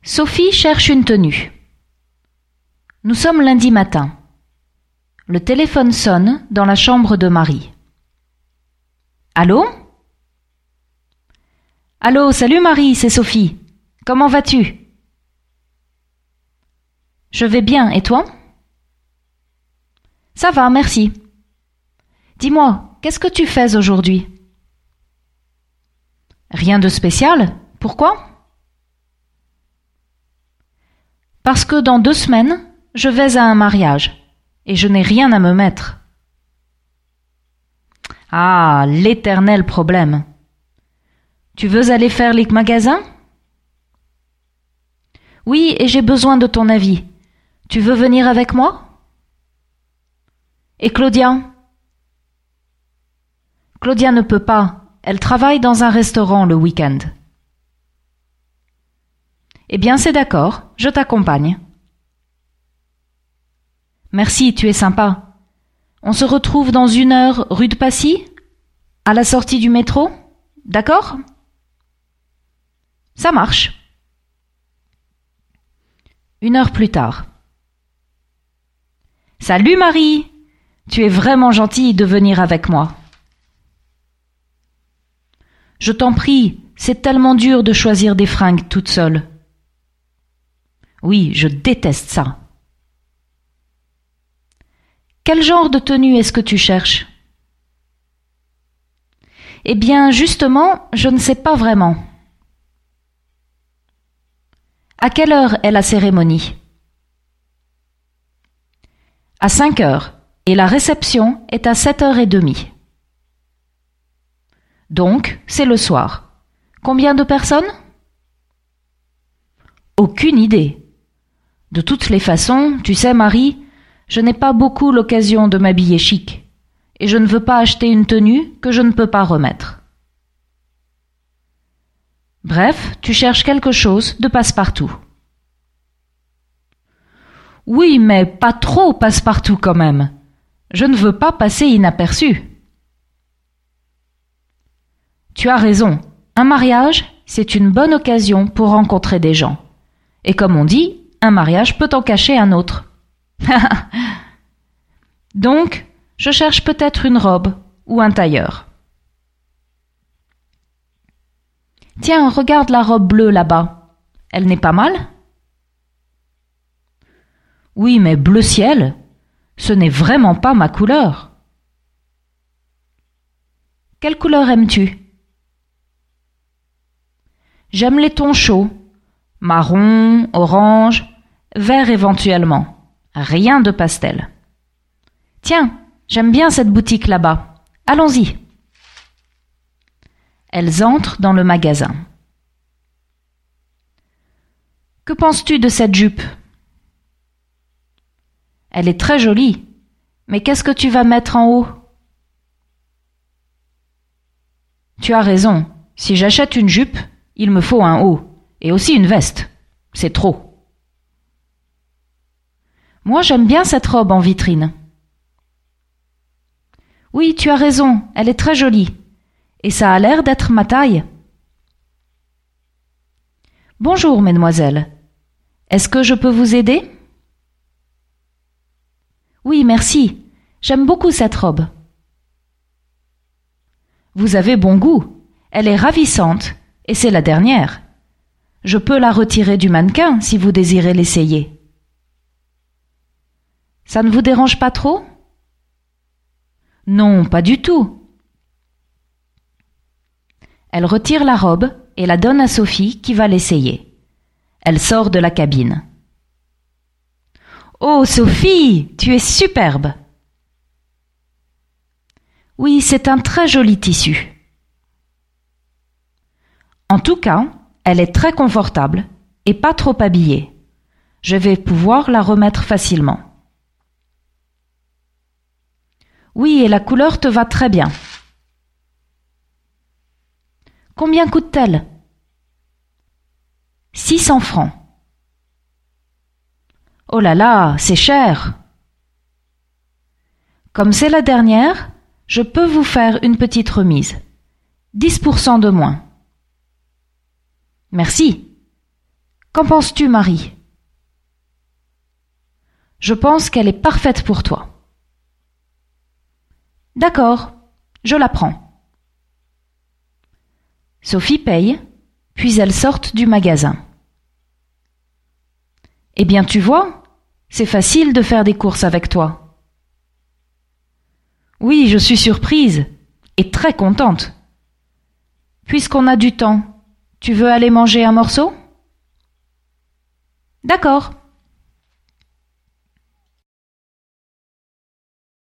Sophie cherche une tenue. Nous sommes lundi matin. Le téléphone sonne dans la chambre de Marie. Allô ? Allô, salut Marie, c'est Sophie. Comment vas-tu ? Je vais bien, et toi ? Ça va, merci. Dis-moi, qu'est-ce que tu fais aujourd'hui ? Rien de spécial. Pourquoi ? Parce que dans 2 semaines, je vais à un mariage, et je n'ai rien à me mettre. Ah, l'éternel problème. Tu veux aller faire les magasins ? Oui, et j'ai besoin de ton avis. Tu veux venir avec moi ? Et Claudia ? Claudia ne peut pas. Elle travaille dans un restaurant le week-end. Eh bien, c'est d'accord, je t'accompagne. Merci, tu es sympa. On se retrouve dans 1 heure rue de Passy, à la sortie du métro, d'accord ? Ça marche. 1 heure plus tard. Salut Marie, tu es vraiment gentille de venir avec moi. Je t'en prie, c'est tellement dur de choisir des fringues toute seule. Oui, je déteste ça. Quel genre de tenue est-ce que tu cherches ? Eh bien, justement, je ne sais pas vraiment. À quelle heure est la cérémonie ? À 5 heures, et la réception est à 7h30. Donc, c'est le soir. Combien de personnes ? Aucune idée. De toutes les façons, tu sais, Marie, je n'ai pas beaucoup l'occasion de m'habiller chic, et je ne veux pas acheter une tenue que je ne peux pas remettre. Bref, tu cherches quelque chose de passe-partout. Oui, mais pas trop passe-partout quand même. Je ne veux pas passer inaperçu. Tu as raison. Un mariage, c'est une bonne occasion pour rencontrer des gens. Et comme on dit, un mariage peut en cacher un autre. Donc, je cherche peut-être une robe ou un tailleur. Tiens, regarde la robe bleue là-bas. Elle n'est pas mal ? Oui, mais bleu ciel, ce n'est vraiment pas ma couleur. Quelle couleur aimes-tu ? J'aime les tons chauds, marron, orange, vert éventuellement. Rien de pastel. Tiens, j'aime bien cette boutique là-bas. Allons-y. Elles entrent dans le magasin. Que penses-tu de cette jupe ? Elle est très jolie, mais qu'est-ce que tu vas mettre en haut ? Tu as raison, si j'achète une jupe, il me faut un haut, et aussi une veste. C'est trop. Moi, j'aime bien cette robe en vitrine. Oui, tu as raison, elle est très jolie, et ça a l'air d'être ma taille. Bonjour, mesdemoiselles. Est-ce que je peux vous aider ? Oui, merci. J'aime beaucoup cette robe. Vous avez bon goût. Elle est ravissante, et c'est la dernière. Je peux la retirer du mannequin si vous désirez l'essayer. Ça ne vous dérange pas trop ? Non, pas du tout. Elle retire la robe et la donne à Sophie qui va l'essayer. Elle sort de la cabine. Oh, Sophie, tu es superbe. Oui, c'est un très joli tissu. En tout cas, elle est très confortable et pas trop habillée. Je vais pouvoir la remettre facilement. Oui, et la couleur te va très bien. Combien coûte-t-elle ? 600 francs. Oh là là, c'est cher. Comme c'est la dernière, je peux vous faire une petite remise. 10% de moins. Merci. Qu'en penses-tu, Marie? Je pense qu'elle est parfaite pour toi. D'accord, je la prends. Sophie paye, puis elles sortent du magasin. Eh bien, tu vois, c'est facile de faire des courses avec toi. Oui, je suis surprise et très contente. Puisqu'on a du temps, tu veux aller manger un morceau? D'accord.